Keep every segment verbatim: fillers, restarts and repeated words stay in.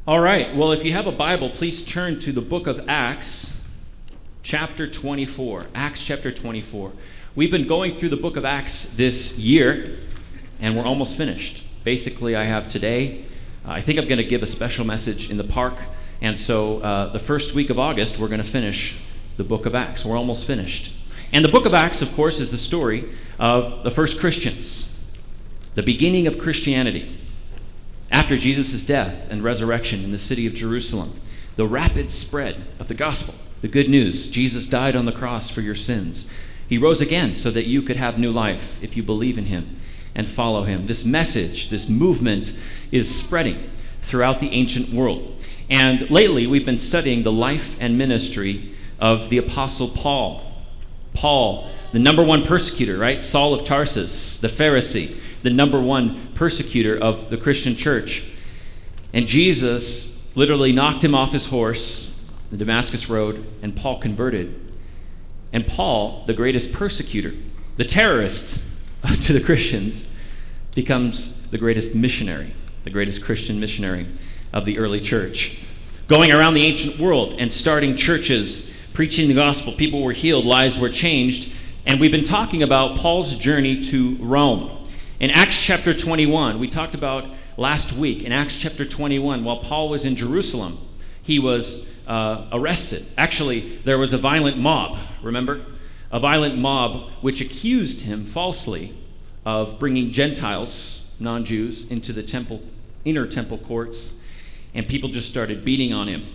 All right, well, if you have a Bible, please turn to the book of Acts, chapter twenty-four. Acts chapter twenty-four. We've been going through the book of Acts this year, and we're almost finished. Basically, I have today, uh, I think I'm going to give a special message in the park, and so uh, the first week of August, we're going to finish the book of Acts. We're almost finished. And the book of Acts, of course, is the story of the first Christians, the beginning of Christianity. After Jesus' death and resurrection in the city of Jerusalem, the rapid spread of the gospel, the good news. Jesus died on the cross for your sins. He rose again so that you could have new life if you believe in him and follow him. This message, this movement is spreading throughout the ancient world. And lately we've been studying the life and ministry of the Apostle Paul. Paul, the number one persecutor, right? Saul of Tarsus, the Pharisee, the number one persecutor of the Christian church. And Jesus literally knocked him off his horse, the Damascus Road, and Paul converted. And Paul, the greatest persecutor, the terrorist to the Christians, becomes the greatest missionary, the greatest Christian missionary of the early church. Going around the ancient world and starting churches, preaching the gospel, people were healed, lives were changed. And we've been talking about Paul's journey to Rome. In Acts chapter twenty-one, we talked about last week, in Acts chapter twenty-one, while Paul was in Jerusalem, he was uh, arrested. Actually, there was a violent mob, remember? A violent mob which accused him falsely of bringing Gentiles, non-Jews, into the temple, inner temple courts, and people just started beating on him.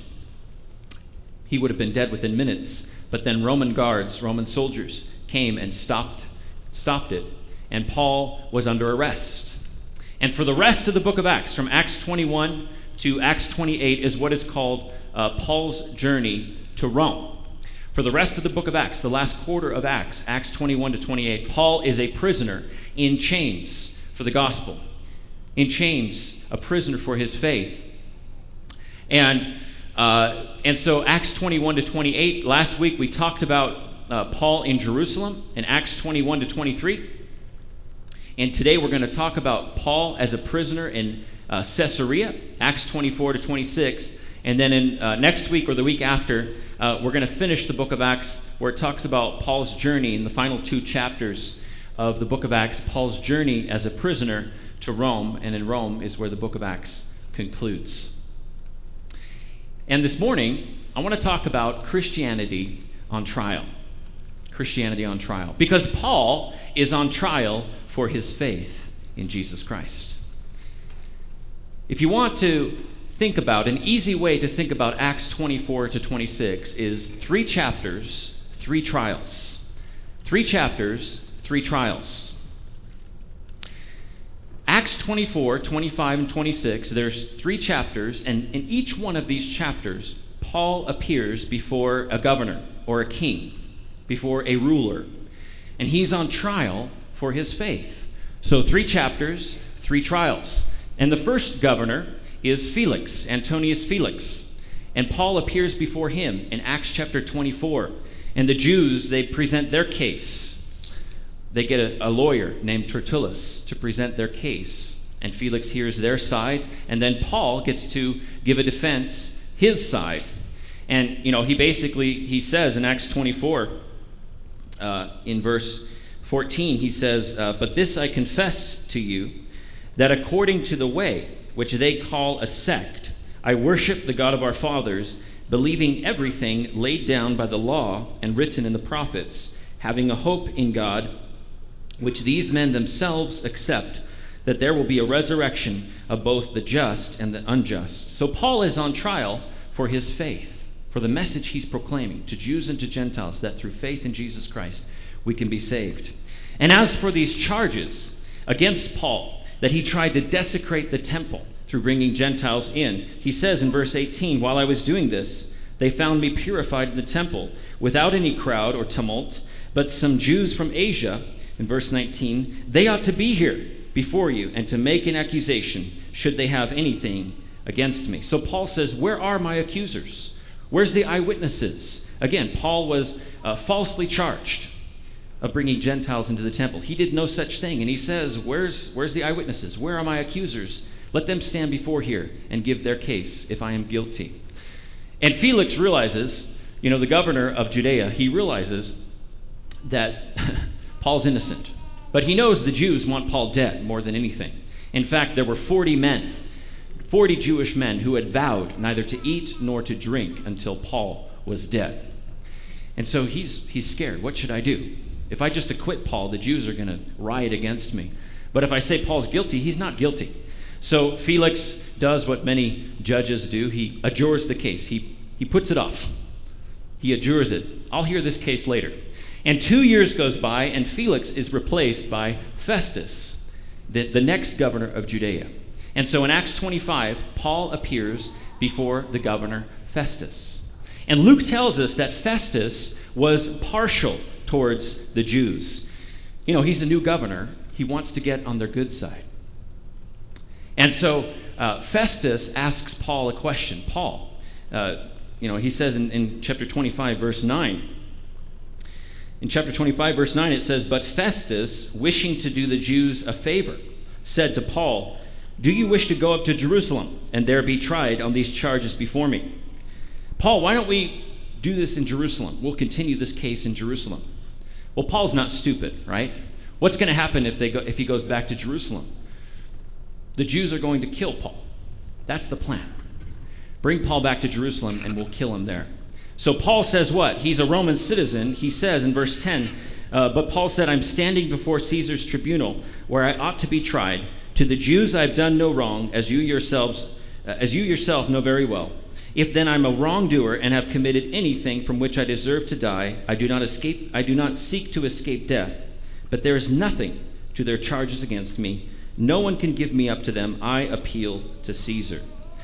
He would have been dead within minutes, but then Roman guards, Roman soldiers, came and stopped, stopped it. And Paul was under arrest. And for the rest of the book of Acts, from Acts twenty-one to Acts twenty-eight, is what is called uh, Paul's journey to Rome. For the rest of the book of Acts, the last quarter of Acts, Acts twenty-one to twenty-eight, Paul is a prisoner in chains for the gospel. In chains, a prisoner for his faith. And uh, and so Acts twenty-one to twenty-eight, last week we talked about uh, Paul in Jerusalem in Acts twenty-one to twenty-three. And today we're going to talk about Paul as a prisoner in uh, Caesarea, Acts twenty-four to twenty-six. And then in uh, next week or the week after, uh, we're going to finish the book of Acts where it talks about Paul's journey in the final two chapters of the book of Acts, Paul's journey as a prisoner to Rome. And in Rome is where the book of Acts concludes. And this morning, I want to talk about Christianity on trial. Christianity on trial. Because Paul is on trial for his faith in Jesus Christ. If you want to think about, an easy way to think about Acts twenty-four to twenty-six is three chapters, three trials. Three chapters, three trials. Acts twenty-four, twenty-five, and twenty-six, there's three chapters, and in each one of these chapters, Paul appears before a governor or a king, before a ruler, and he's on trial for his faith. So three chapters, three trials. And the first governor is Felix, Antonius Felix. And Paul appears before him in Acts chapter twenty-four. And the Jews, they present their case. They get a, a lawyer named Tertullus to present their case. And Felix hears their side. And then Paul gets to give a defense, his side. And, you know, he basically, he says in Acts twenty-four, uh, in verse fourteen, he says, uh, but this I confess to you, that according to the way which they call a sect, I worship the God of our fathers, believing everything laid down by the law and written in the prophets, having a hope in God, which these men themselves accept, that there will be a resurrection of both the just and the unjust. So Paul is on trial for his faith, for the message he's proclaiming to Jews and to Gentiles, that through faith in Jesus Christ we can be saved. And as for these charges against Paul, that he tried to desecrate the temple through bringing Gentiles in, he says in verse eighteen, while I was doing this, they found me purified in the temple, without any crowd or tumult, but some Jews from Asia, in verse nineteen, they ought to be here before you and to make an accusation, should they have anything against me. So Paul says, where are my accusers? Where's the eyewitnesses? Again, Paul was uh, falsely charged of bringing Gentiles into the temple. He did no such thing. And he says, where's, where's the eyewitnesses? Where are my accusers Let them stand before here and give their case if I am guilty. And Felix realizes, you know, the governor of Judea, he realizes that Paul's innocent. But he knows the Jews want Paul dead more than anything. In fact, there were forty men, forty Jewish men who had vowed neither to eat nor to drink until Paul was dead. And so he's he's scared. What should I do? If I just acquit Paul, the Jews are going to riot against me. But if I say Paul's guilty, he's not guilty. So Felix does what many judges do. He adjures the case. He, he puts it off. He adjures it. I'll hear this case later. And two years goes by, and Felix is replaced by Festus, the, the next governor of Judea. And so in Acts twenty-five, Paul appears before the governor Festus. And Luke tells us that Festus was partial towards the Jews. You know, he's a new governor. He wants to get on their good side. And so uh, Festus asks Paul a question. Paul, uh, you know, he says in, in chapter twenty-five, verse nine, in chapter twenty-five, verse nine, it says, "But Festus, wishing to do the Jews a favor, said to Paul, 'Do you wish to go up to Jerusalem and there be tried on these charges before me?' Paul, why don't we do this in Jerusalem? We'll continue this case in Jerusalem." Well, Paul's not stupid, right? What's going to happen if they go, if he goes back to Jerusalem? The Jews are going to kill Paul. That's the plan. Bring Paul back to Jerusalem and we'll kill him there. So Paul says what? He's a Roman citizen. He says in verse ten, uh, but Paul said, "I'm standing before Caesar's tribunal where I ought to be tried. To the Jews I've done no wrong, as you yourselves, uh, as you yourself know very well. If then I'm a wrongdoer and have committed anything from which I deserve to die, I do not escape. I do not seek to escape death. But there is nothing to their charges against me. No one can give me up to them. I appeal to Caesar."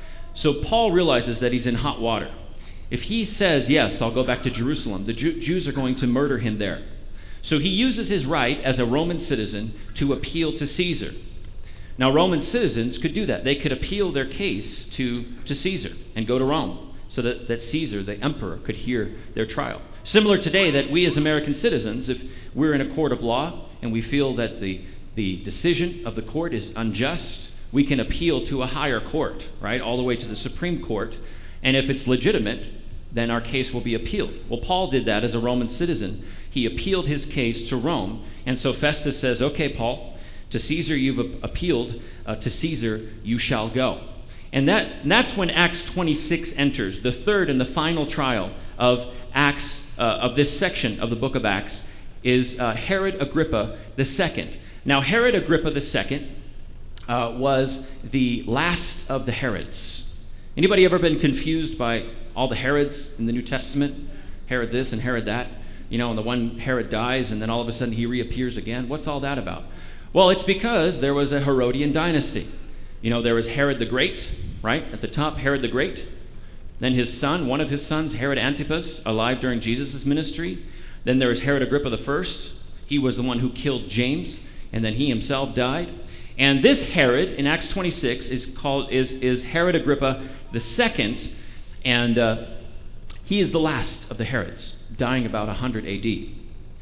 So Paul realizes that he's in hot water. If he says, yes, I'll go back to Jerusalem, the Jew- Jews are going to murder him there. So he uses his right as a Roman citizen to appeal to Caesar. Now, Roman citizens could do that. They could appeal their case to, to Caesar and go to Rome so that, that Caesar, the emperor, could hear their trial. Similar today that we as American citizens, if we're in a court of law and we feel that the, the decision of the court is unjust, we can appeal to a higher court, right, all the way to the Supreme Court. And if it's legitimate, then our case will be appealed. Well, Paul did that as a Roman citizen. He appealed his case to Rome. And so Festus says, okay, Paul, to Caesar you've appealed, uh, to Caesar you shall go. And, that, and that's when Acts twenty-six enters, the third and the final trial of Acts, uh, of this section of the book of Acts, is uh, Herod Agrippa the Second. Now, Herod Agrippa the Second uh, was the last of the Herods. Anybody ever been confused by all the Herods in the New Testament? Herod this and Herod that. You know, and the one Herod dies and then all of a sudden he reappears again. What's all that about? Well, it's because there was a Herodian dynasty. You know, there was Herod the Great, right? At the top, Herod the Great. Then his son, one of his sons, Herod Antipas, alive during Jesus' ministry. Then there was Herod Agrippa the First. He was the one who killed James, and then he himself died. And this Herod in Acts twenty-six is called is is Herod Agrippa the Second, and uh, he is the last of the Herods, dying about one hundred A D.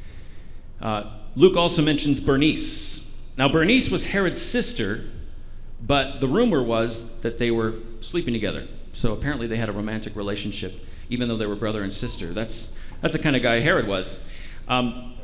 Uh, Luke also mentions Bernice. Now, Bernice was Herod's sister, but the rumor was that they were sleeping together. So apparently they had a romantic relationship, even though they were brother and sister. That's that's the kind of guy Herod was. Um,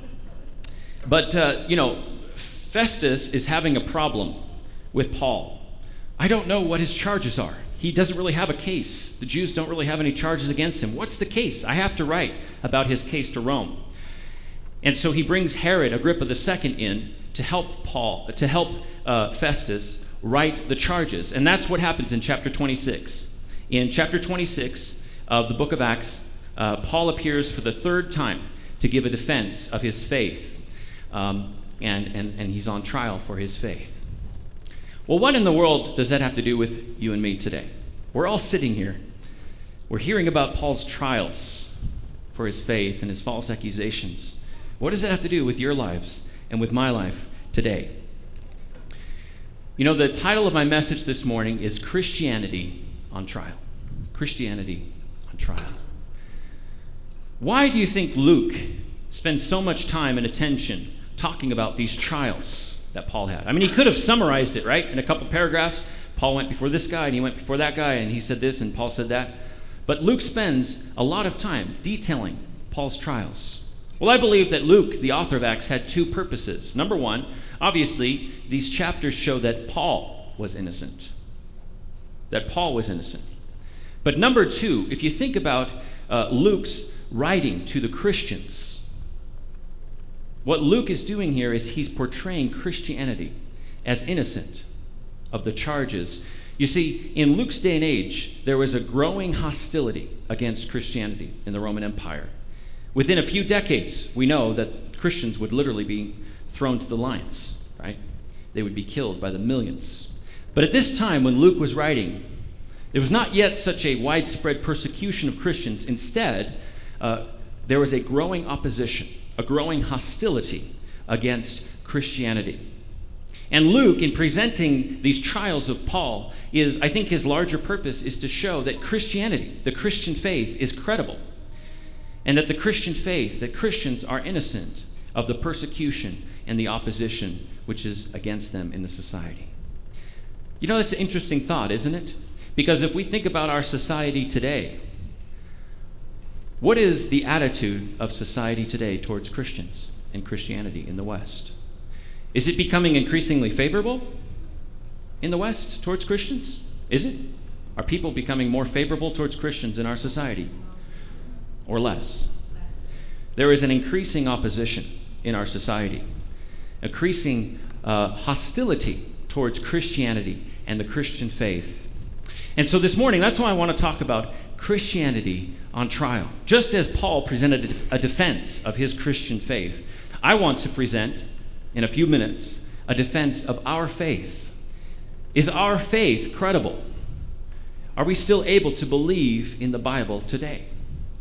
but, uh, you know, Festus is having a problem with Paul. I don't know what his charges are. He doesn't really have a case. The Jews don't really have any charges against him. What's the case? I have to write about his case to Rome. And so he brings Herod Agrippa the Second in to help Paul, to help uh, Festus write the charges. And that's what happens in chapter twenty-six. In chapter twenty-six of the book of Acts, uh, Paul appears for the third time to give a defense of his faith. Um, and, and, and he's on trial for his faith. Well, what in the world does that have to do with you and me today? We're all sitting here. We're hearing about Paul's trials for his faith and his false accusations. What does that have to do with your lives and with my life today? You know, the title of my message this morning is Christianity on Trial. Christianity on Trial. Why do you think Luke spends so much time and attention talking about these trials that Paul had? I mean, he could have summarized it, right, in a couple paragraphs, Paul went before this guy, and he went before that guy, and he said this, and Paul said that. But Luke spends a lot of time detailing Paul's trials. Well, I believe that Luke, the author of Acts, had two purposes. Number one, obviously, these chapters show that Paul was innocent. That Paul was innocent. But number two, if you think about uh, Luke's writing to the Christians, what Luke is doing here is he's portraying Christianity as innocent of the charges. You see, in Luke's day and age, there was a growing hostility against Christianity in the Roman Empire. Within a few decades, we know that Christians would literally be thrown to the lions, right? They would be killed by the millions. But at this time, when Luke was writing, there was not yet such a widespread persecution of Christians. Instead, uh, there was a growing opposition, a growing hostility against Christianity. And Luke, in presenting these trials of Paul, is, I think his larger purpose is to show that Christianity, the Christian faith, is credible. And that the Christian faith, that Christians are innocent of the persecution and the opposition which is against them in the society. You know, that's an interesting thought, isn't it? Because if we think about our society today, what is the attitude of society today towards Christians and Christianity in the West? Is it becoming increasingly favorable in the West towards Christians? Is it? Are people becoming more favorable towards Christians in our society? Or less? There is an increasing opposition in our society, increasing uh, hostility towards Christianity and the Christian faith. And so this morning, that's why I want to talk about Christianity on trial. Just as Paul presented a defense of his Christian faith, I want to present, in a few minutes, a defense of our faith. Is our faith credible? Are we still able to believe in the Bible today?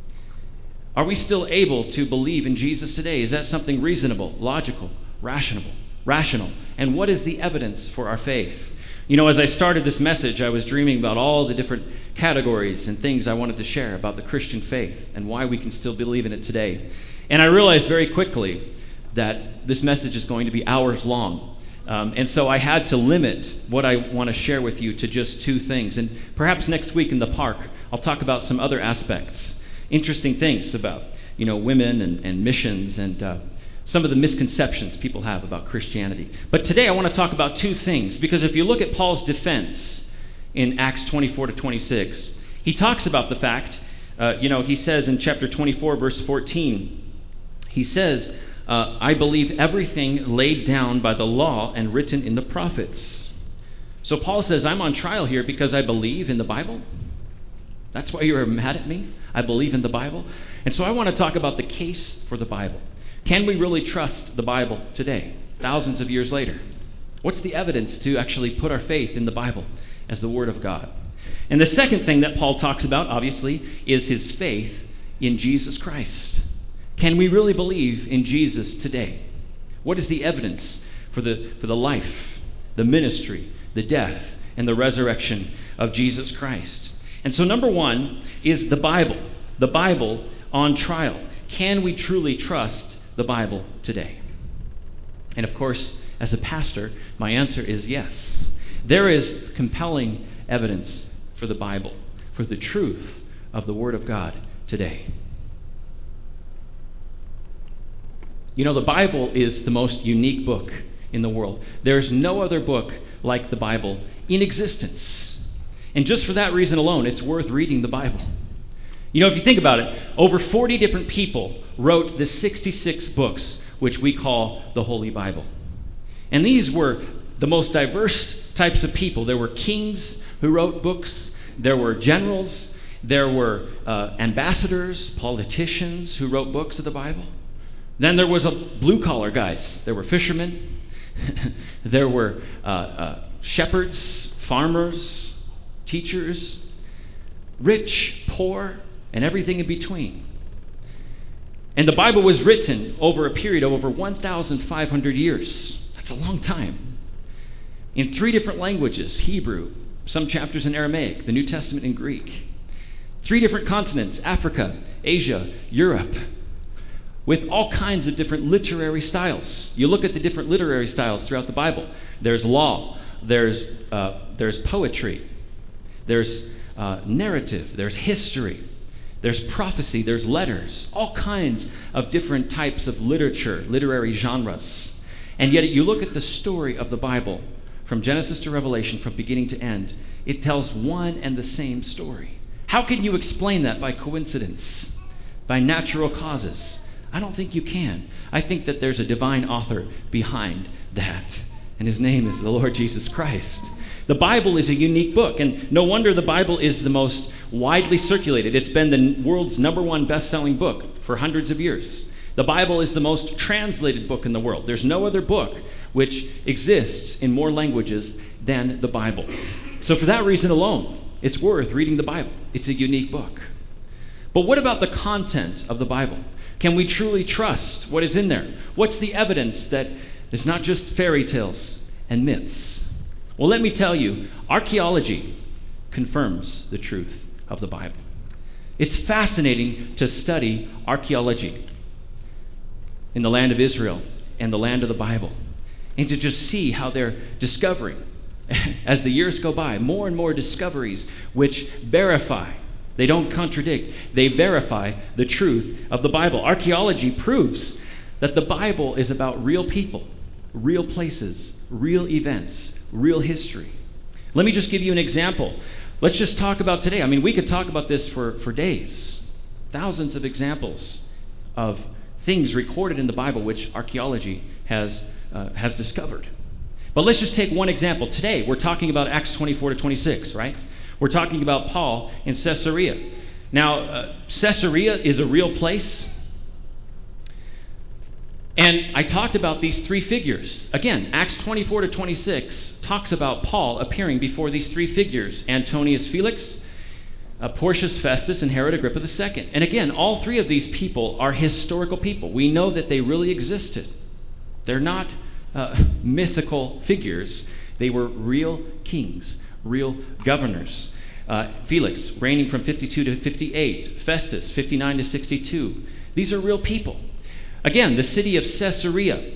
Are we still able to believe in Jesus today? Is that something reasonable, logical, rational, rational? And what is the evidence for our faith? You know, as I started this message, I was dreaming about all the different categories and things I wanted to share about the Christian faith and why we can still believe in it today. And I realized very quickly that this message is going to be hours long. Um, and so I had to limit what I want to share with you to just two things. And perhaps next week in the park, I'll talk about some other aspects, interesting things about, you know, women and, and missions and uh, some of the misconceptions people have about Christianity. But today I want to talk about two things, because if you look at Paul's defense in Acts twenty-four to twenty-six, he talks about the fact, uh, you know, he says in chapter twenty-four, verse fourteen, he says, uh, I believe everything laid down by the law and written in the prophets. So Paul says, I'm on trial here because I believe in the Bible. That's why you were mad at me? I believe in the Bible. And so I want to talk about the case for the Bible. Can we really trust the Bible today, thousands of years later? What's the evidence to actually put our faith in the Bible as the Word of God? And the second thing that Paul talks about, obviously, is his faith in Jesus Christ. Can we really believe in Jesus today? What is the evidence for the, for the life, the ministry, the death, and the resurrection of Jesus Christ? And so number one is the Bible. The Bible on trial. Can we truly trust the Bible today? And of course, as a pastor, my answer is yes. There is compelling evidence for the Bible, for the truth of the Word of God today. You know, the Bible is the most unique book in the world. There's no other book like the Bible in existence. And just for that reason alone, it's worth reading the Bible. You know, if you think about it, over forty different people wrote the sixty-six books which we call the Holy Bible. And these were the most diverse types of people. There were kings who wrote books. There were generals. There were uh, ambassadors, politicians who wrote books of the Bible. Then there was a blue-collar guys. There were fishermen. There were uh, uh, shepherds, farmers, teachers, rich, poor, and everything in between. And the Bible was written over a period of over one thousand five hundred years. That's a long time. In three different languages, Hebrew, some chapters in Aramaic, the New Testament in Greek. Three different continents, Africa, Asia, Europe, with all kinds of different literary styles. You look at the different literary styles throughout the Bible. There's law, there's, uh, there's poetry, there's uh, narrative, there's history, there's prophecy, there's letters, all kinds of different types of literature, literary genres. And yet you look at the story of the Bible, from Genesis to Revelation, from beginning to end, it tells one and the same story. How can you explain that by coincidence, by natural causes? I don't think you can. I think that there's a divine author behind that, and his name is the Lord Jesus Christ. The Bible is a unique book, and no wonder the Bible is the most widely circulated. It's been the world's number one best-selling book for hundreds of years. The Bible is the most translated book in the world. There's no other book which exists in more languages than the Bible. So for that reason alone, it's worth reading the Bible. It's a unique book. But what about the content of the Bible? Can we truly trust what is in there? What's the evidence that it's not just fairy tales and myths? Well, let me tell you, archaeology confirms the truth of the Bible. It's fascinating to study archaeology in the land of Israel and the land of the Bible, and to just see how they're discovering, as the years go by, more and more discoveries which verify, they don't contradict, they verify the truth of the Bible. Archaeology proves that the Bible is about real people, real places, real events, real history. Let me just give you an example. Let's just talk about today. I mean, we could talk about this for, for days. Thousands of examples of things recorded in the Bible which archaeology has uh, has discovered. But let's just take one example. Today, we're talking about Acts twenty-four to twenty-six, right? We're talking about Paul in Caesarea. Now, uh, Caesarea is a real place. And I talked about these three figures. Again, Acts twenty-four to twenty-six talks about Paul appearing before these three figures: Antonius Felix, uh, Porcius Festus, and Herod Agrippa the Second. And again, all three of these people are historical people. We know that they really existed. They're not uh, mythical figures. They were real kings, real governors. Uh, Felix reigning from fifty-two to fifty-eight, Festus fifty-nine to sixty-two. These are real people. Again, the city of Caesarea.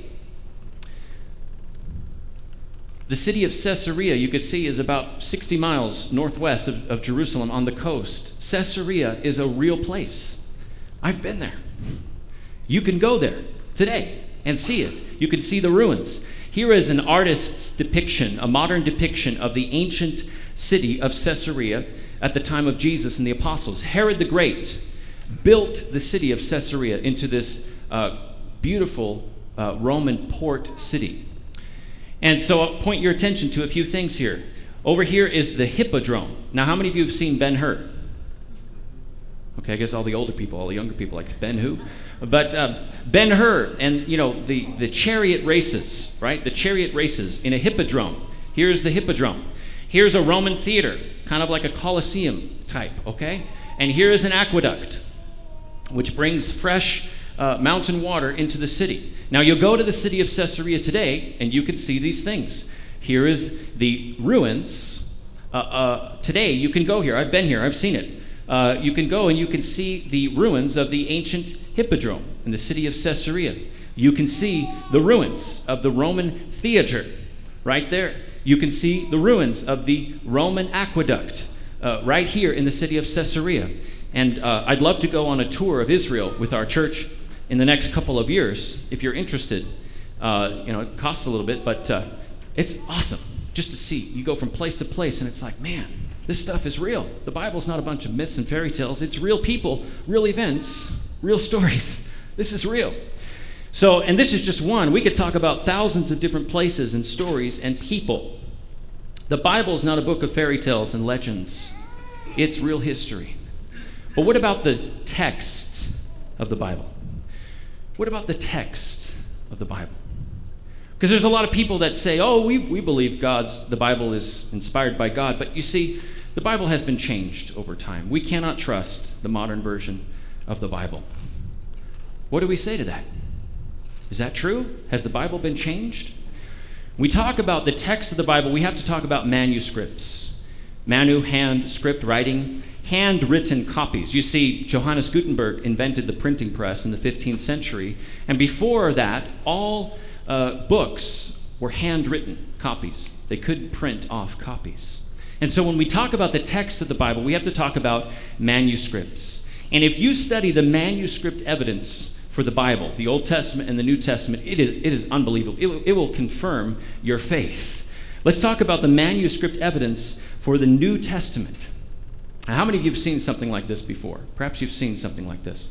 The city of Caesarea, you could see, is about sixty miles northwest of, of Jerusalem on the coast. Caesarea is a real place. I've been there. You can go there today and see it. You can see the ruins. Here is an artist's depiction, a modern depiction of the ancient city of Caesarea at the time of Jesus and the apostles. Herod the Great built the city of Caesarea into this uh, beautiful uh, Roman port city. And so I'll point your attention to a few things here. Over here is the Hippodrome. Now, how many of you have seen Ben-Hur? Okay, I guess all the older people, all the younger people, like Ben who? But uh, Ben-Hur and, you know, the, the chariot races, right? The chariot races in a hippodrome. Here's the hippodrome. Here's a Roman theater, kind of like a Colosseum type, okay? And here is an aqueduct, which brings fresh uh, mountain water into the city. Now, you'll go to the city of Caesarea today, and you can see these things. Here is the ruins. Uh, uh, today, you can go here. I've been here. I've seen it. Uh, you can go and you can see the ruins of the ancient hippodrome in the city of Caesarea. You can see the ruins of the Roman theater right there. You can see the ruins of the Roman aqueduct uh, right here in the city of Caesarea. And uh, I'd love to go on a tour of Israel with our church in the next couple of years if you're interested. Uh, you know, it costs a little bit, but uh, it's awesome just to see. You go from place to place, and it's like, man, this stuff is real. The Bible's not a bunch of myths and fairy tales. It's real people, real events, real stories. This is real. So, and this is just one. We could talk about thousands of different places and stories and people. The Bible is not a book of fairy tales and legends. It's real history. But what about the text of the Bible? What about the text of the Bible? Because there's a lot of people that say, oh, we, we believe God's, the Bible is inspired by God. But you see, the Bible has been changed over time. We cannot trust the modern version of the Bible. What do we say to that? Is that true? Has the Bible been changed? We talk about the text of the Bible, we have to talk about manuscripts. Manu, hand, script, writing, handwritten copies. You see, Johannes Gutenberg invented the printing press in the fifteenth century. And before that, all uh, books were handwritten copies. They couldn't print off copies. And so when we talk about the text of the Bible, we have to talk about manuscripts. And if you study the manuscript evidence for the Bible, the Old Testament and the New Testament, it is, it is unbelievable. It will, it will confirm your faith. Let's talk about the manuscript evidence for the New Testament. Now, how many of you have seen something like this before? Perhaps you've seen something like this.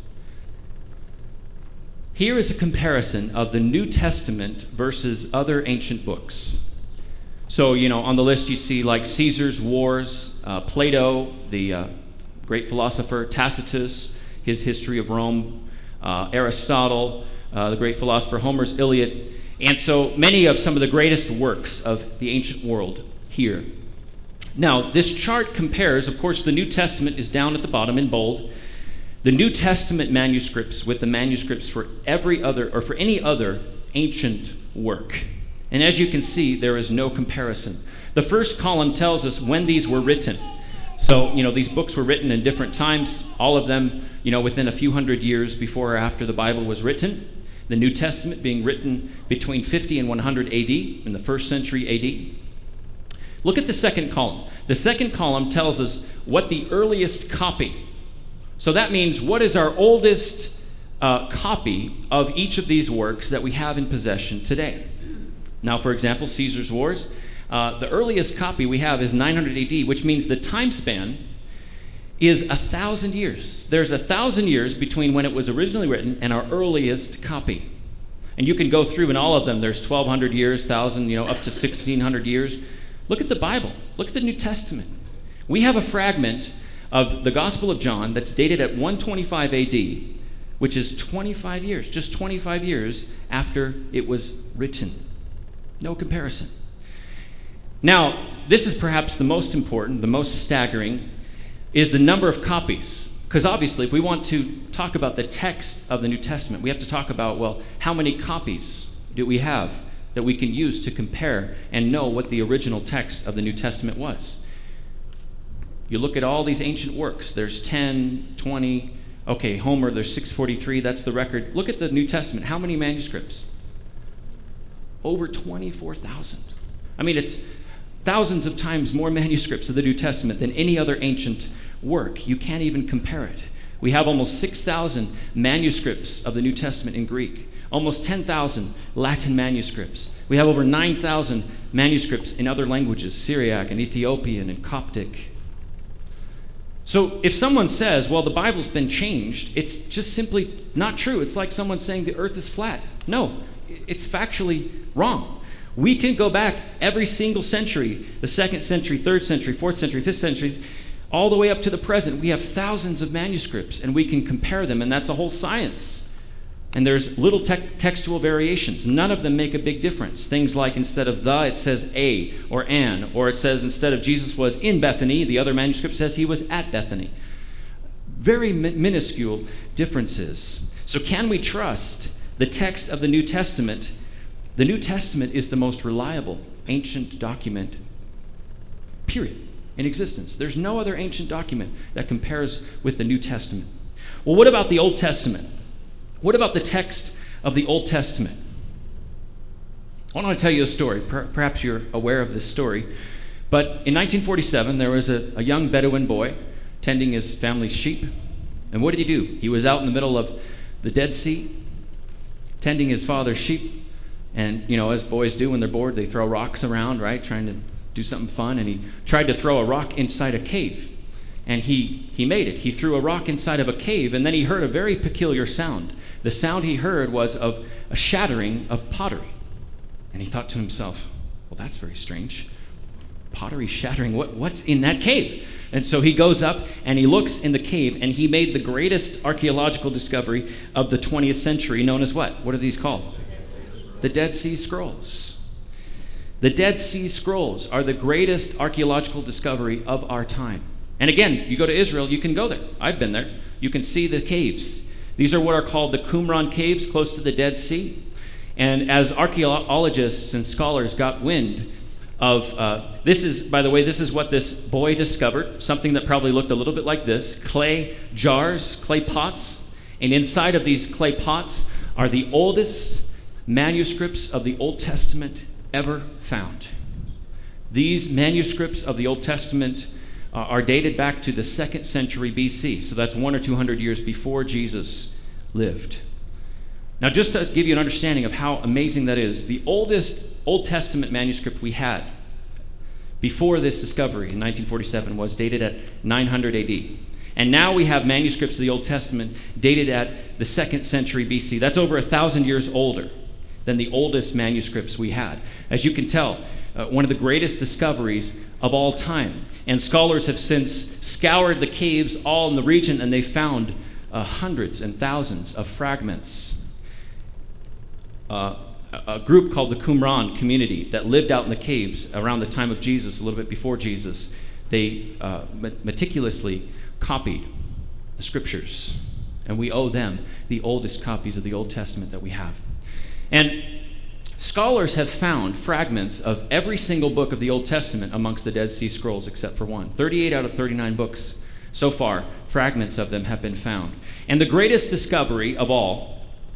Here is a comparison of the New Testament versus other ancient books. So, you know, on the list you see like Caesar's Wars, uh, Plato, the uh, great philosopher, Tacitus, his History of Rome, uh, Aristotle, uh, the great philosopher, Homer's Iliad, and so many of some of the greatest works of the ancient world here. Now, this chart compares, of course, the New Testament is down at the bottom in bold, the New Testament manuscripts with the manuscripts for every other, or for any other ancient work. And as you can see, there is no comparison. The first column tells us when these were written. So, you know, these books were written in different times, all of them, you know, within a few hundred years before or after the Bible was written. The New Testament being written between fifty and one hundred A D, in the first century A D. Look at the second column. The second column tells us what the earliest copy. So that means what is our oldest uh, copy of each of these works that we have in possession today. Now, for example, Caesar's Wars, uh, the earliest copy we have is nine hundred A D, which means the time span is a thousand years. There's a thousand years between when it was originally written and our earliest copy. And you can go through in all of them. There's twelve hundred years, one thousand, you know, up to sixteen hundred years. Look at the Bible. Look at the New Testament. We have a fragment of the Gospel of John that's dated at one twenty-five A D, which is twenty-five years, just twenty-five years after it was written. No comparison. Now, this is perhaps the most important, the most staggering, is the number of copies. Because obviously, if we want to talk about the text of the New Testament, we have to talk about, well, how many copies do we have that we can use to compare and know what the original text of the New Testament was? You look at all these ancient works. There's ten, twenty. Okay, Homer, there's six forty-three. That's the record. Look at the New Testament. How many manuscripts? Over twenty-four thousand. I mean, it's thousands of times more manuscripts of the New Testament than any other ancient work. You can't even compare it. We have almost six thousand manuscripts of the New Testament in Greek. Almost ten thousand Latin manuscripts. We have over nine thousand manuscripts in other languages, Syriac and Ethiopian and Coptic. So if someone says, well, the Bible's been changed, it's just simply not true. It's like someone saying the earth is flat. No, it's factually wrong. We can go back every single century, the second century, third century, fourth century, fifth centuries, all the way up to the present. We have thousands of manuscripts, and we can compare them, and that's a whole science. And there's little te- textual variations. None of them make a big difference. Things like instead of the, it says a or an, or it says instead of Jesus was in Bethany, the other manuscript says he was at Bethany. Very mi- minuscule differences. So can we trust the text of the New Testament? The New Testament is the most reliable ancient document, period, in existence. There's no other ancient document that compares with the New Testament. Well, what about the Old Testament? What about the text of the Old Testament? I want to tell you a story. Perhaps you're aware of this story. But in nineteen forty-seven, there was a, a young Bedouin boy tending his family's sheep. And what did he do? He was out in the middle of the Dead Sea, tending his father's sheep. And, you know, as boys do when they're bored, they throw rocks around, right, trying to do something fun. And he tried to throw a rock inside a cave. And he, he made it. He threw a rock inside of a cave, and then he heard a very peculiar sound. The sound he heard was of a shattering of pottery. And he thought to himself, well, that's very strange. Pottery shattering, what, what's in that cave? And so he goes up and he looks in the cave, and he made the greatest archaeological discovery of the twentieth century, known as what? What are these called? The Dead Sea Scrolls. The Dead Sea Scrolls are the greatest archaeological discovery of our time. And again, you go to Israel, you can go there. I've been there. You can see the caves. These are what are called the Qumran caves, close to the Dead Sea. And as archaeologists and scholars got wind of, uh, this is, by the way, this is what this boy discovered, something that probably looked a little bit like this, clay jars, clay pots. And inside of these clay pots are the oldest manuscripts of the Old Testament ever found. These manuscripts of the Old Testament uh, are dated back to the second century B C, so that's one or two hundred years before Jesus lived. Now, just to give you an understanding of how amazing that is, the oldest Old Testament manuscript we had before this discovery in nineteen forty-seven was dated at nine hundred A D. And now we have manuscripts of the Old Testament dated at the second century B C. That's over a thousand years older than the oldest manuscripts we had. As you can tell, uh, one of the greatest discoveries of all time. And scholars have since scoured the caves all in the region, and they found uh, hundreds and thousands of fragments. Uh, a group called the Qumran community that lived out in the caves around the time of Jesus, a little bit before Jesus, they uh, meticulously copied the scriptures. And we owe them the oldest copies of the Old Testament that we have. And scholars have found fragments of every single book of the Old Testament amongst the Dead Sea Scrolls except for one. thirty-eight out of thirty-nine books so far, fragments of them have been found. And the greatest discovery of all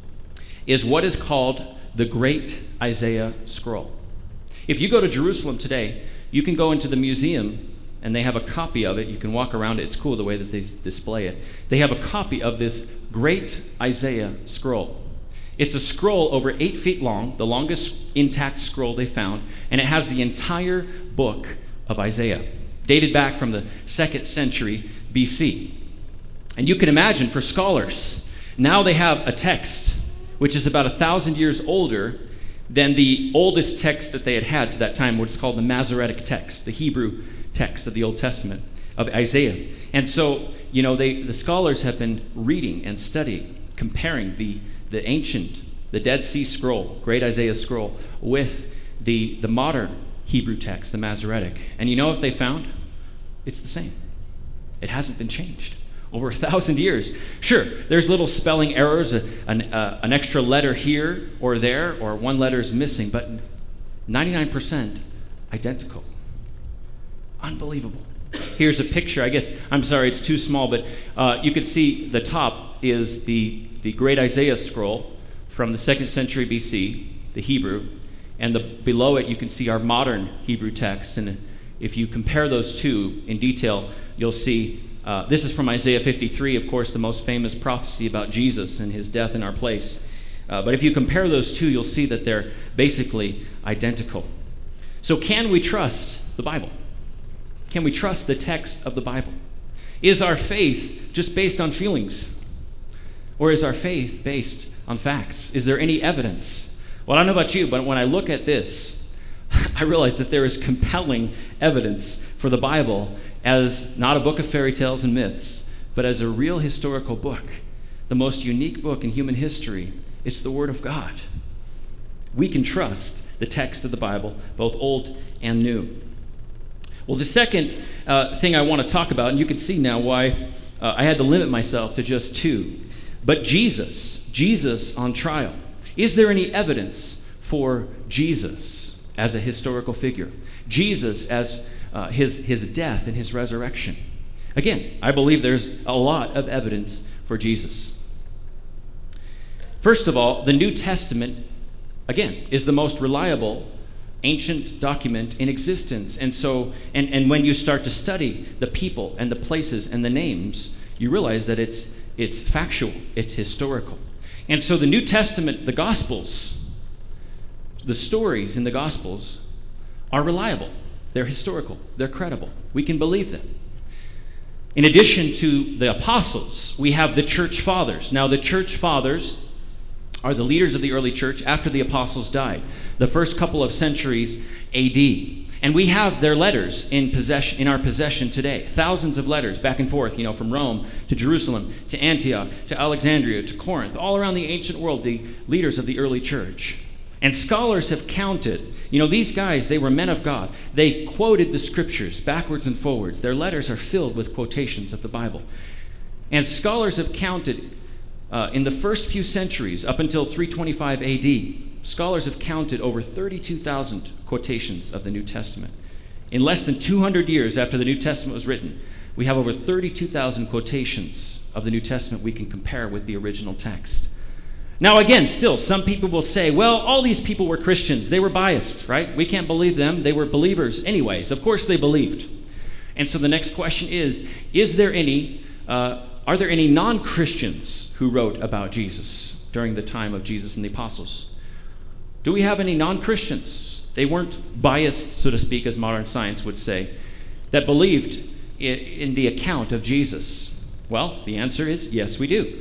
is what is called the Great Isaiah Scroll. If you go to Jerusalem today, you can go into the museum and they have a copy of it. You can walk around it. It's cool the way that they display it. They have a copy of this Great Isaiah Scroll. It's a scroll over eight feet long, the longest intact scroll they found, and it has the entire book of Isaiah, dated back from the second century B C. And you can imagine for scholars, now they have a text which is about a thousand years older than the oldest text that they had had to that time, what's called the Masoretic text, the Hebrew text of the Old Testament, of Isaiah. And so, you know, they, the scholars have been reading and studying, comparing the the ancient, the Dead Sea Scroll, Great Isaiah Scroll, with the, the modern Hebrew text, the Masoretic. And you know what they found? It's the same. It hasn't been changed. Over a thousand years. Sure, there's little spelling errors, a, an, uh, an extra letter here or there, or one letter is missing, but ninety-nine percent identical. Unbelievable. Here's a picture. I guess, I'm sorry, it's too small, but uh, you can see the top is the, the Great Isaiah Scroll from the second century B C, the Hebrew, and the, below it you can see our modern Hebrew text. And if you compare those two in detail, you'll see uh, this is from Isaiah fifty-three, of course, the most famous prophecy about Jesus and his death in our place. Uh, but if you compare those two, you'll see that they're basically identical. So can we trust the Bible? Can we trust the text of the Bible? Is our faith just based on feelings? Or is our faith based on facts? Is there any evidence? Well, I don't know about you, but when I look at this, I realize that there is compelling evidence for the Bible as not a book of fairy tales and myths, but as a real historical book. The most unique book in human history. It's the Word of God. We can trust the text of the Bible, both Old and New. Well, the second uh, thing I want to talk about, and you can see now why uh, I had to limit myself to just two, but Jesus, Jesus on trial. Is there any evidence for Jesus as a historical figure? Jesus as uh, his, his death and his resurrection? Again, I believe there's a lot of evidence for Jesus. First of all, the New Testament, again, is the most reliable ancient document in existence. And so, and, and when you start to study the people and the places and the names, you realize that it's it's factual, it's historical. And so the New Testament, the Gospels, the stories in the Gospels are reliable. They're historical. They're credible. We can believe them. In addition to the apostles, we have the church fathers. Now, the church fathers are the leaders of the early church after the apostles died, the first couple of centuries A D. And we have their letters in possession, in our possession today. Thousands of letters back and forth, you know, from Rome to Jerusalem, to Antioch, to Alexandria, to Corinth, all around the ancient world, the leaders of the early church. And scholars have counted, you know, these guys, they were men of God. They quoted the scriptures backwards and forwards. Their letters are filled with quotations of the Bible. And scholars have counted uh, in the first few centuries, up until three twenty-five A D, scholars have counted over thirty-two thousand quotations of the New Testament. In less than two hundred years after the New Testament was written, we have over thirty-two thousand quotations of the New Testament we can compare with the original text. Now again, still, some people will say, well, all these people were Christians. They were biased, right? We can't believe them. They were believers anyways. Of course they believed. And so the next question is, is there any, uh, are there any non-Christians who wrote about Jesus during the time of Jesus and the apostles? Do we have any non-Christians? They weren't biased, so to speak, as modern science would say, that believed in, in the account of Jesus. Well, the answer is yes, we do.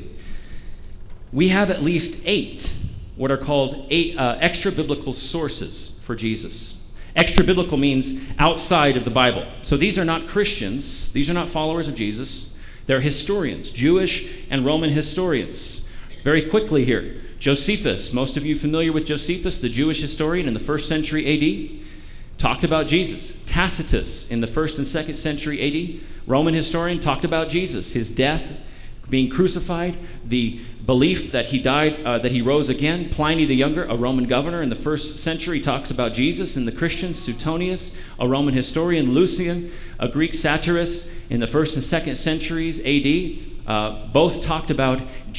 We have at least eight what are called eight, uh, extra-biblical sources for Jesus. Extra-biblical means outside of the Bible. So these are not Christians. These are not followers of Jesus. They're historians, Jewish and Roman historians. Very quickly here, Josephus, most of you familiar with Josephus, the Jewish historian in the first century A D, talked about Jesus. Tacitus in the first and second century A D, Roman historian, talked about Jesus, his death, being crucified, the belief that he died, uh, that he rose again. Pliny the Younger, a Roman governor in the first century, talks about Jesus and the Christians. Suetonius, a Roman historian. Lucian, a Greek satirist in the first and second centuries A D, uh, both talked about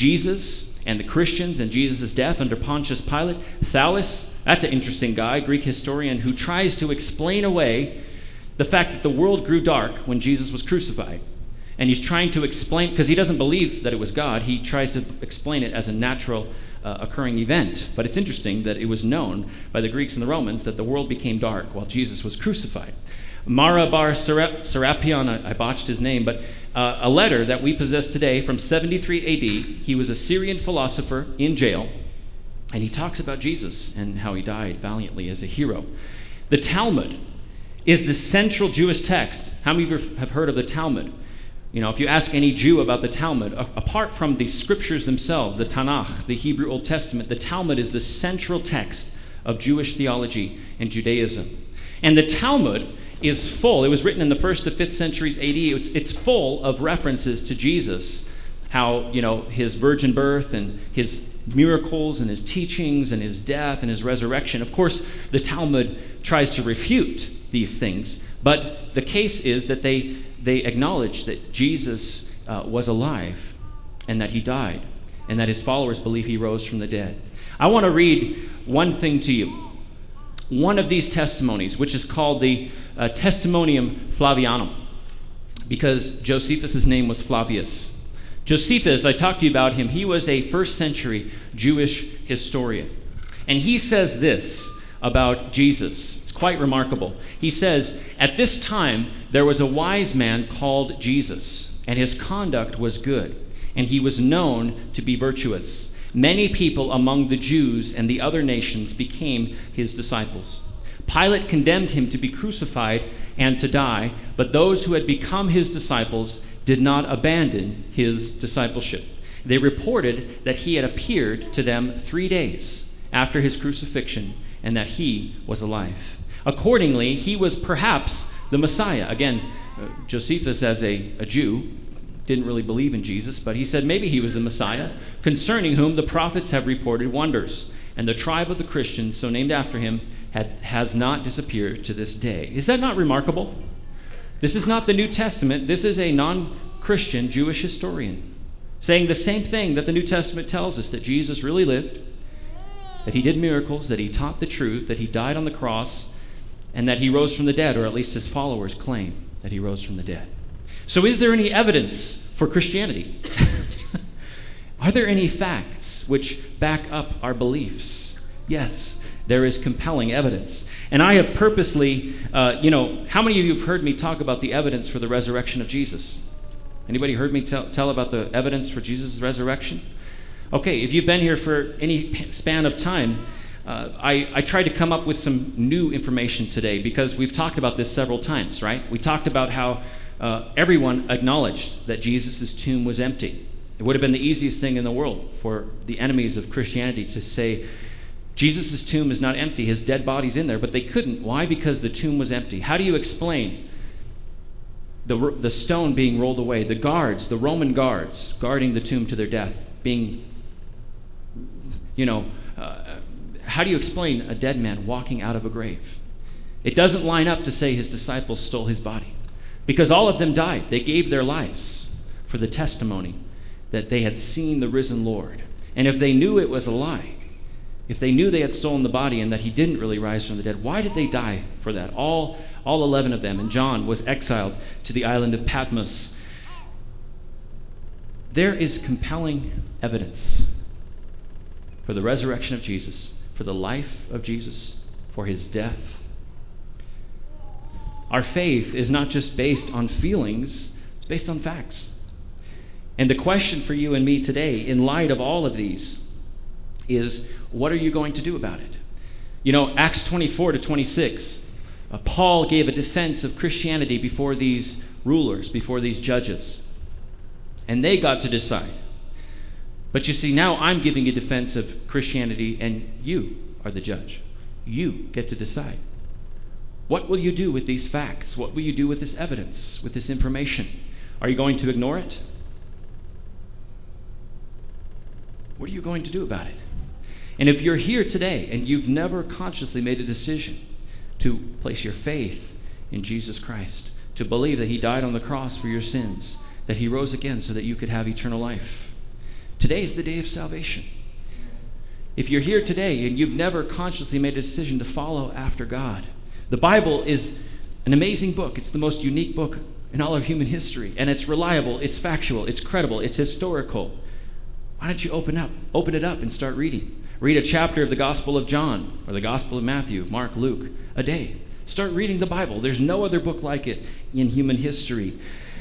Jesus and the Christians and Jesus' death under Pontius Pilate. Thallus, that's an interesting guy, Greek historian, who tries to explain away the fact that the world grew dark when Jesus was crucified. And he's trying to explain, because he doesn't believe that it was God, he tries to explain it as a natural uh, occurring event. But it's interesting that it was known by the Greeks and the Romans that the world became dark while Jesus was crucified. Mara bar Serapion, I, I botched his name, but uh, a letter that we possess today from seventy-three A D, he was a Syrian philosopher in jail, and he talks about Jesus and how he died valiantly as a hero. The Talmud is the central Jewish text. How many of you have heard of the Talmud? You know, if you ask any Jew about the Talmud, a- apart from the scriptures themselves, the Tanakh, the Hebrew Old Testament, the Talmud is the central text of Jewish theology and Judaism. And the Talmud is full. It was written in the first to fifth centuries A D. It's, it's full of references to Jesus, how, you know, his virgin birth and his miracles and his teachings and his death and his resurrection. Of course, the Talmud tries to refute these things, but the case is that they they acknowledge that Jesus uh, was alive and that he died and that his followers believe he rose from the dead. I want to read one thing to you. One of these testimonies, which is called the uh, Testimonium Flavianum, because Josephus' name was Flavius. Josephus, I talked to you about him, he was a first century Jewish historian. And he says this about Jesus. It's quite remarkable. He says, at this time there was a wise man called Jesus, and his conduct was good, and he was known to be virtuous. Many people among the Jews and the other nations became his disciples. Pilate condemned him to be crucified and to die, but those who had become his disciples did not abandon his discipleship. They reported that he had appeared to them three days after his crucifixion and that he was alive. Accordingly, he was perhaps the Messiah. Again, uh, Josephus, as a, a Jew, didn't really believe in Jesus, but he said maybe he was the Messiah, concerning whom the prophets have reported wonders. And the tribe of the Christians, so named after him, had, has not disappeared to this day. Is that not remarkable? This is not the New Testament. This is a non-Christian Jewish historian saying the same thing that the New Testament tells us, that Jesus really lived, that he did miracles, that he taught the truth, that he died on the cross, and that he rose from the dead, or at least his followers claim that he rose from the dead. So is there any evidence for Christianity? Are there any facts which back up our beliefs? Yes, there is compelling evidence. And I have purposely, uh, you know, how many of you have heard me talk about the evidence for the resurrection of Jesus? Anybody heard me tell, tell about the evidence for Jesus' resurrection? Okay, if you've been here for any span of time, uh, I, I tried to come up with some new information today because we've talked about this several times, right? We talked about how uh, everyone acknowledged that Jesus' tomb was empty. It would have been the easiest thing in the world for the enemies of Christianity to say, Jesus' tomb is not empty, his dead body's in there, but they couldn't. Why? Because the tomb was empty. How do you explain the, the stone being rolled away, the guards, the Roman guards guarding the tomb to their death, being, you know, uh, how do you explain a dead man walking out of a grave? It doesn't line up to say his disciples stole his body, because all of them died. They gave their lives for the testimony that they had seen the risen Lord. And if they knew it was a lie, if they knew they had stolen the body and that he didn't really rise from the dead, why did they die for that? All, all eleven of them. And John was exiled to the island of Patmos. There is compelling evidence for the resurrection of Jesus, for the life of Jesus, for his death. Our faith is not just based on feelings, it's based on facts. And the question for you and me today, in light of all of these, is what are you going to do about it? You know, Acts twenty-four to twenty-six, uh, Paul gave a defense of Christianity before these rulers, before these judges. And they got to decide. But you see, now I'm giving a defense of Christianity, and you are the judge. You get to decide. What will you do with these facts? What will you do with this evidence, with this information? Are you going to ignore it? What are you going to do about it? And if you're here today and you've never consciously made a decision to place your faith in Jesus Christ, to believe that he died on the cross for your sins, that he rose again so that you could have eternal life, today is the day of salvation. If you're here today and you've never consciously made a decision to follow after God, the Bible is an amazing book. It's the most unique book in all of human history. And it's reliable, it's factual, it's credible, it's historical. Why don't you open up, open it up and start reading? Read a chapter of the Gospel of John or the Gospel of Matthew, Mark, Luke, a day. Start reading the Bible. There's no other book like it in human history.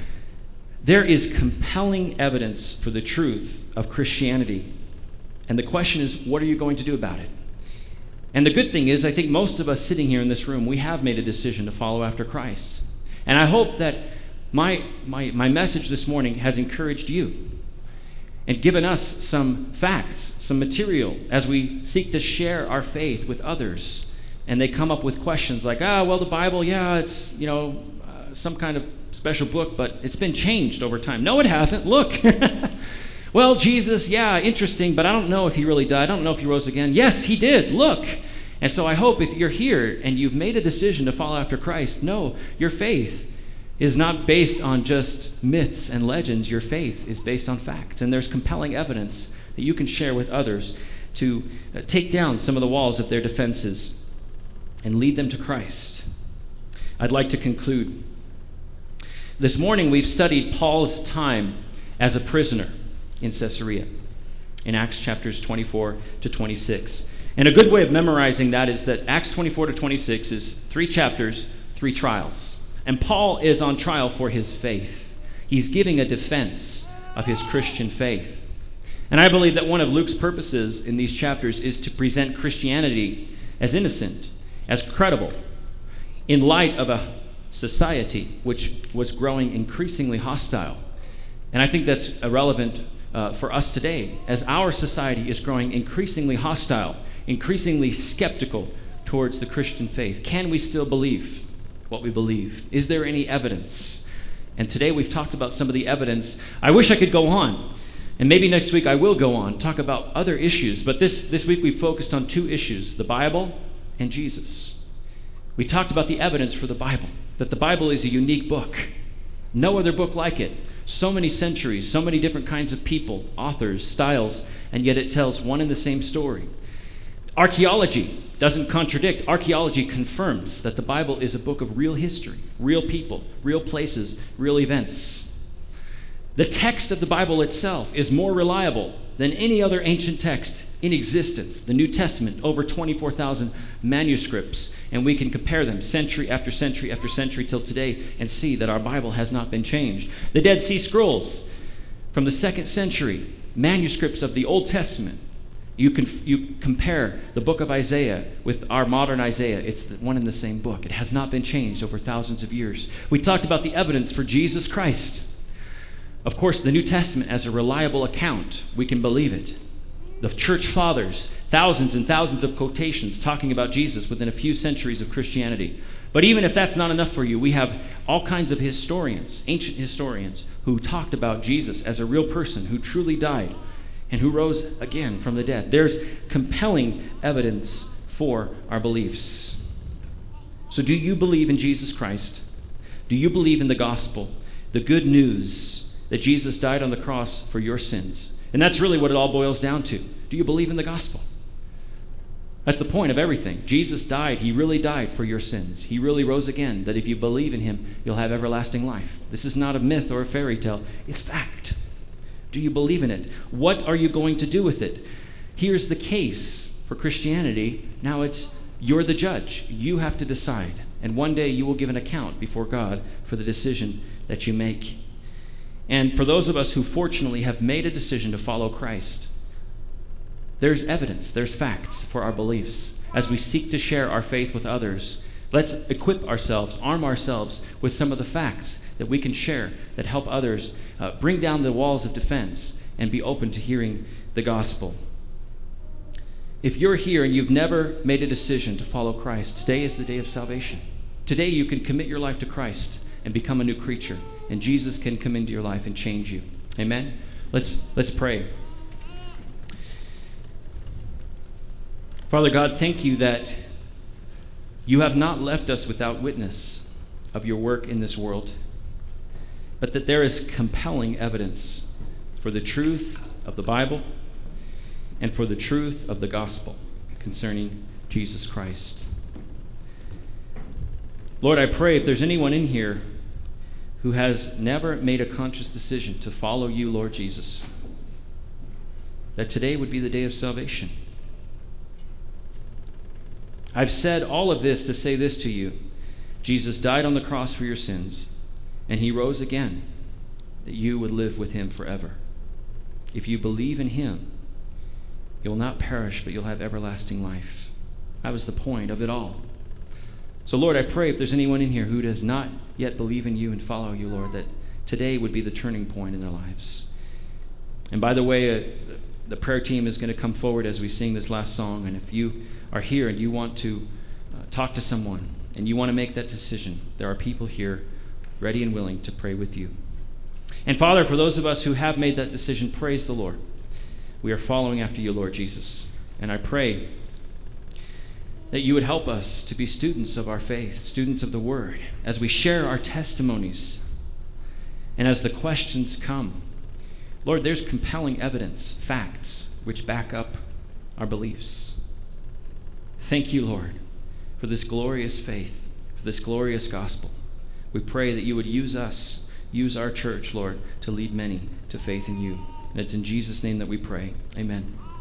There is compelling evidence for the truth of Christianity. And the question is, what are you going to do about it? And the good thing is, I think most of us sitting here in this room, we have made a decision to follow after Christ. And I hope that my, my, my message this morning has encouraged you and given us some facts, some material as we seek to share our faith with others. And they come up with questions like, ah, well, the Bible, yeah, it's, you know, uh, some kind of special book, but it's been changed over time. No, it hasn't. Look. Well, Jesus, yeah, interesting, but I don't know if he really died. I don't know if he rose again. Yes, he did. Look. And so I hope if you're here and you've made a decision to follow after Christ, no, your faith is not based on just myths and legends. Your faith is based on facts. And there's compelling evidence that you can share with others to uh, take down some of the walls of their defenses and lead them to Christ. I'd like to conclude. This morning we've studied Paul's time as a prisoner in Caesarea in Acts chapters twenty-four to twenty-six. And a good way of memorizing that is that Acts twenty-four to twenty-six is three chapters, three trials. And Paul is on trial for his faith. He's giving a defense of his Christian faith. And I believe that one of Luke's purposes in these chapters is to present Christianity as innocent, as credible, in light of a society which was growing increasingly hostile. And I think that's relevant uh, for us today, as our society is growing increasingly hostile, increasingly skeptical towards the Christian faith. Can we still believe what we believe? Is there any evidence? And today we've talked about some of the evidence. I wish I could go on. And maybe next week I will go on, talk about other issues. But this, this week we focused on two issues, the Bible and Jesus. We talked about the evidence for the Bible, that the Bible is a unique book. No other book like it. So many centuries, so many different kinds of people, authors, styles, and yet it tells one and the same story. Archaeology doesn't contradict. Archaeology confirms that the Bible is a book of real history, real people, real places, real events. The text of the Bible itself is more reliable than any other ancient text in existence. The New Testament, over twenty-four thousand manuscripts, and we can compare them century after century after century till today and see that our Bible has not been changed. The Dead Sea Scrolls from the second century, manuscripts of the Old Testament. You can you compare the book of Isaiah with our modern Isaiah. It's the one and the same book. It has not been changed over thousands of years. We talked about the evidence for Jesus Christ. Of course, the New Testament as a reliable account. We can believe it. The church fathers, thousands and thousands of quotations talking about Jesus within a few centuries of Christianity. But even if that's not enough for you, we have all kinds of historians, ancient historians, who talked about Jesus as a real person who truly died and who rose again from the dead. There's compelling evidence for our beliefs. So do you believe in Jesus Christ? Do you believe in the gospel, the good news that Jesus died on the cross for your sins? And that's really what it all boils down to. Do you believe in the gospel? That's the point of everything. Jesus died. He really died for your sins. He really rose again, that if you believe in him, you'll have everlasting life. This is not a myth or a fairy tale. It's fact. Do you believe in it? What are you going to do with it? Here's the case for Christianity. Now it's, you're the judge. You have to decide. And one day you will give an account before God for the decision that you make. And for those of us who fortunately have made a decision to follow Christ, there's evidence, there's facts for our beliefs. As we seek to share our faith with others, let's equip ourselves, arm ourselves with some of the facts that we can share that help others uh, bring down the walls of defense and be open to hearing the gospel. If you're here and you've never made a decision to follow Christ, today is the day of salvation. Today you can commit your life to Christ and become a new creature, and Jesus can come into your life and change you. Amen? Let's, let's pray. Father God, thank you that you have not left us without witness of your work in this world, but that there is compelling evidence for the truth of the Bible and for the truth of the gospel concerning Jesus Christ. Lord, I pray if there's anyone in here who has never made a conscious decision to follow you, Lord Jesus, that today would be the day of salvation. I've said all of this to say this to you. Jesus died on the cross for your sins, and he rose again, that you would live with him forever. If you believe in him, you'll not perish, but you'll have everlasting life. That was the point of it all. So, Lord, I pray if there's anyone in here who does not yet believe in you and follow you, Lord, that today would be the turning point in their lives. And by the way, uh, the prayer team is going to come forward as we sing this last song, and if you are here and you want to uh, talk to someone and you want to make that decision, there are people here ready and willing to pray with you. And Father, for those of us who have made that decision, praise the Lord. We are following after you, Lord Jesus. And I pray that you would help us to be students of our faith, students of the Word, as we share our testimonies and as the questions come. Lord, there's compelling evidence, facts, which back up our beliefs. Thank you, Lord, for this glorious faith, for this glorious gospel. We pray that you would use us, use our church, Lord, to lead many to faith in you. And it's in Jesus' name that we pray. Amen.